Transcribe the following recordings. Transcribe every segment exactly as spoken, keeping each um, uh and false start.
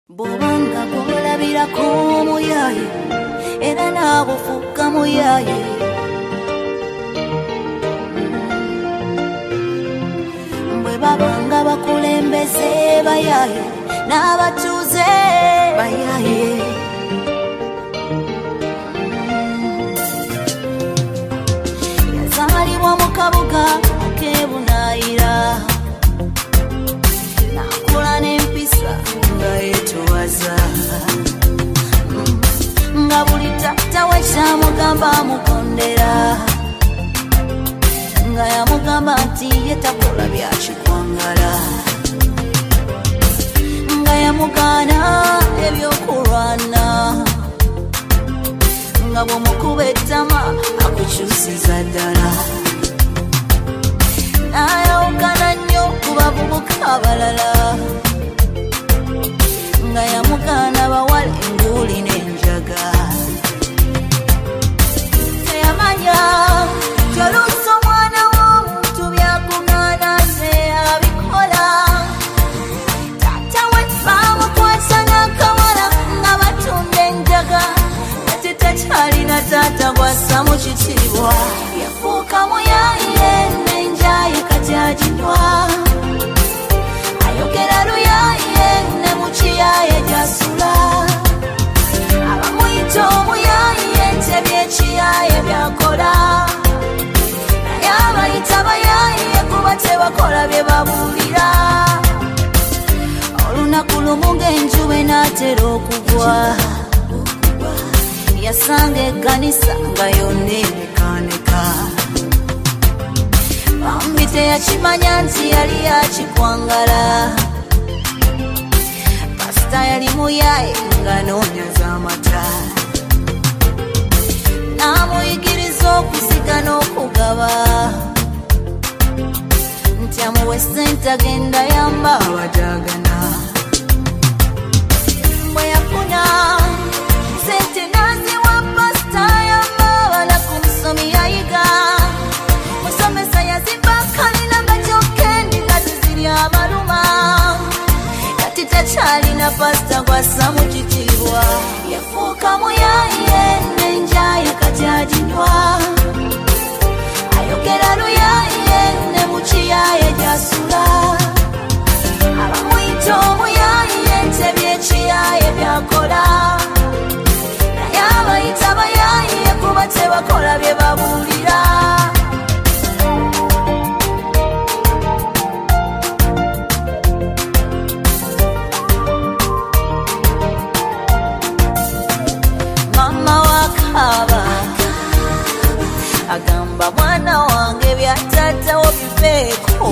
Bobanga golabirako muyaye era nabo fuka muyaye Mbwe babanga bakulembeze bayaye n'abatuze bayaye Yazalibwa mu kabuga akebunayira nakula n'empisa nga yetuwaza nga buli tata we kyamugamba amukondera nga yamugamba nti yetakola byakikwangala nga yamugaana ebyokulwana nga bw'omukuba ettama akukyusiza ddala n'ayawukana nnyo ku bavubuka abalala nga yamugaana bawala enguuli n'enjaga teyamanya kyoluusi omwana w'omuntu byakuŋŋaana nze abikola taata we baamukwasa n'akawala nga batunda enjaga ate takyalina taata gwassa mu kitiibwa yafuuka muyaye n'enjaye kati aginywa ayogera luyaye ne mu kiyaye gy'asula abamuyita omuyaye nte by'ekiyaye byakola naye abayita bayaye kuba tebakola bye babuulira olunaku lumu ng'enjuba enaatera okugwa yasanga ekkanisa nga yonna enekaaneka bambi teyakimanya nti yali yakikwangala pasita yali muyaye nga noonyaza amata n'amuyigiriza okusiga n'okugaba nti amuwe ssente agenda yamba abataagana bwe yafuna ssente n'aziwa pasita yamba abana ku musomi yayiga musomesa yazimba kalina nga kyokkendi nga ziziri amaluma kati takyalina pasita gwassa mu kitiibwa yafuuka muyaye n'enjaye kati aginywa ayogera luyaye ne mu kiyaye gy'asula abamuyita omuyaye nte by'ekiyaye byakola naye abayita bayaye kuba tebakola bye babuulira mama wakaba agamba mwana wange bya taata wo biveeko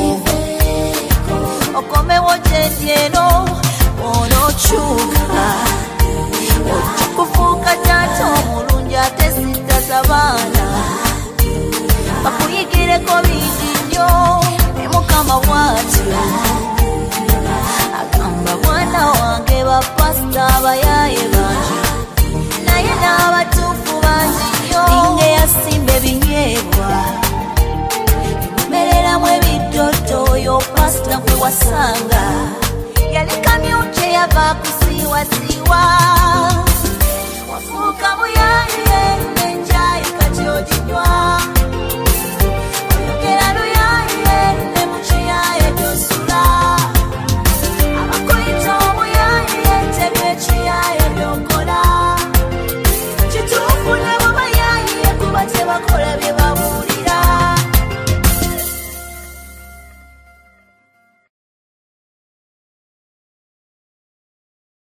okomewo gyendi eno onookyuka ojja kufuuka taata omulungi ate sittaza baana bakuyigireko bingi nnyo ne mukama bw'atyo agamba mwana wange bapasita abayaye bangi naye n'abatuufu bangi nnyo ninga eyasimba ebinyeebwa ebimereramu ebiddoto oyo pasita gwe wasanga yali kamyu kye yava kusiiwasiiwa wafuuka muyaye